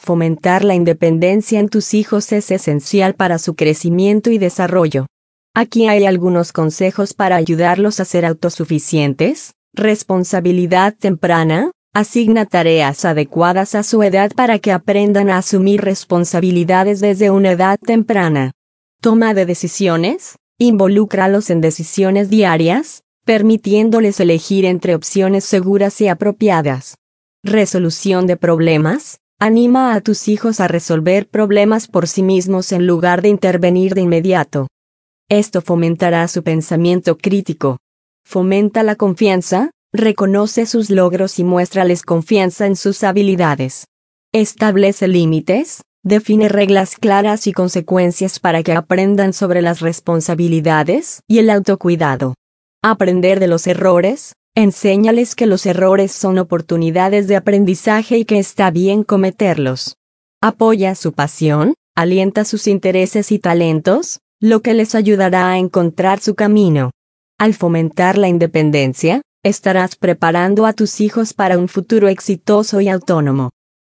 Fomentar la independencia en tus hijos es esencial para su crecimiento y desarrollo. Aquí hay algunos consejos para ayudarlos a ser autosuficientes. Responsabilidad temprana. Asigna tareas adecuadas a su edad para que aprendan a asumir responsabilidades desde una edad temprana. Toma de decisiones. Involúcralos en decisiones diarias, permitiéndoles elegir entre opciones seguras y apropiadas. Resolución de problemas. Anima a tus hijos a resolver problemas por sí mismos en lugar de intervenir de inmediato. Esto fomentará su pensamiento crítico. Fomenta la confianza. Reconoce sus logros y muéstrales confianza en sus habilidades. Establece límites. Define reglas claras y consecuencias para que aprendan sobre las responsabilidades y el autocuidado. Aprender de los errores. Enséñales que los errores son oportunidades de aprendizaje y que está bien cometerlos. Apoya su pasión. Alienta sus intereses y talentos, lo que les ayudará a encontrar su camino. Al fomentar la independencia, estarás preparando a tus hijos para un futuro exitoso y autónomo.